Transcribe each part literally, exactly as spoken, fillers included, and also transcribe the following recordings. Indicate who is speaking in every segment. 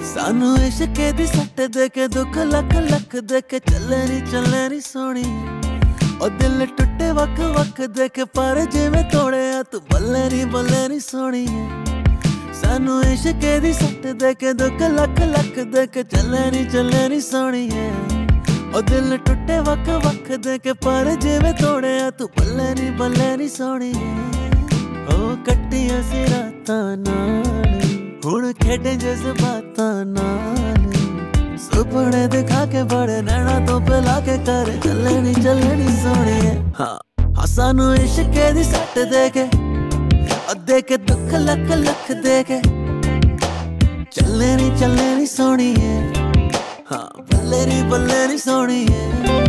Speaker 1: सानू इश्क दी सट दे के दुख लख लख दे के चले नी चले नी सोनी ओ दिल टुटे वक वक दे के पर जिवें तोड़िया तू बल्ले नी बल्ले नी सोनी सानू इश्क दी सट दे के दुख लख लख दे के चले नी चले नी सोनी ओ दिल टुटे वक वक दे के पर जिवें तोड़िया तू बल्ले नी बल्ले नी सोनी ओ कट्टियां सी रातां नाल हुण खेडे जज़्बातां नाल सुपने दिखा के बड़े नैना तो पिला के कर चले नी चले नी सोहणिए हाँ हाँ सानू इश्क दी सट दे के अद्धे के दुख लख लख दे के चले नी चले नी सोहणिए हाँ बल्ले नी बल्ले नी सोहणिए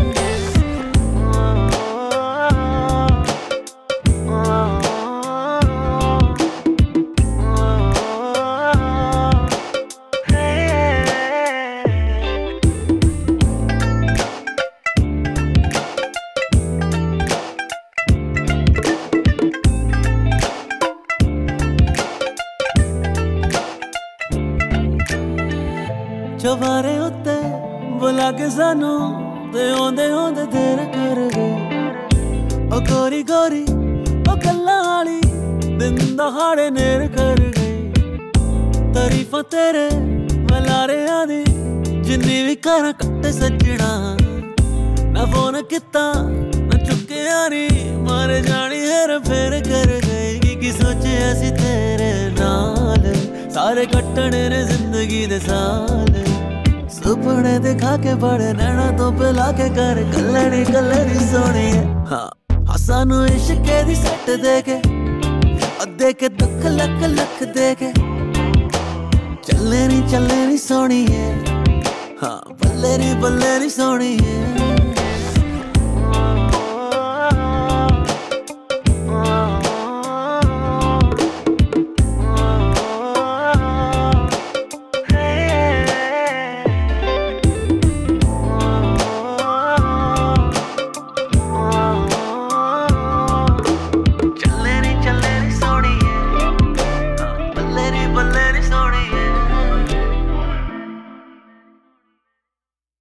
Speaker 1: चवारे उत्ते बुला के सानू ते आंदे आंदे देर कर गए ओ गोरी गोरी ओ गल्लां वाली दिन दहाड़े नेर कर गए तारीफां तेरे मलारियां दी जिन्नी भी करां कट सजना ना फोन किता ना चुक्किया नी मारे जानी हेर फेर कर गए की सोचिया सी तेरे नाल सारे कट्टने ने जिंदगी दे साल सुपने दिखा के बड़े नैना तो पिला के कर कलड़ी कलड़ी सोनी हाँ हाँ सानू इश्क दी सट दे के अद्धे के दुख लख लख दे के चले नी चले नी सोनी हाँ बल्ले नी बल्ले नी सोनी